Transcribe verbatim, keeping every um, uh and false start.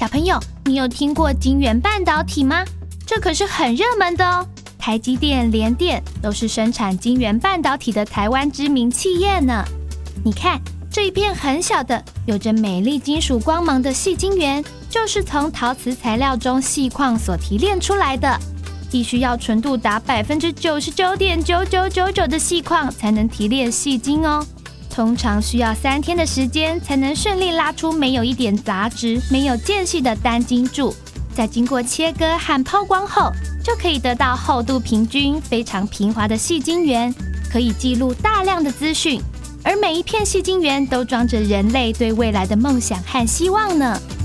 小朋友，你有听过晶圆半导体吗？这可是很热门的哦。台积电、联电都是生产晶圆半导体的台湾知名企业呢。你看，这一片很小的、有着美丽金属光芒的矽晶圆，就是从陶瓷材料中矽矿所提炼出来的。必须要纯度达百分之九十九点九九九九的矽矿才能提炼矽晶哦。通常需要三天的时间才能顺利拉出没有一点杂质、没有间隙的单晶柱。再经过切割和抛光后，就可以得到厚度平均、非常平滑的矽晶圆，可以记录大量的资讯。而每一片矽晶圆都装着人类对未来的梦想和希望呢。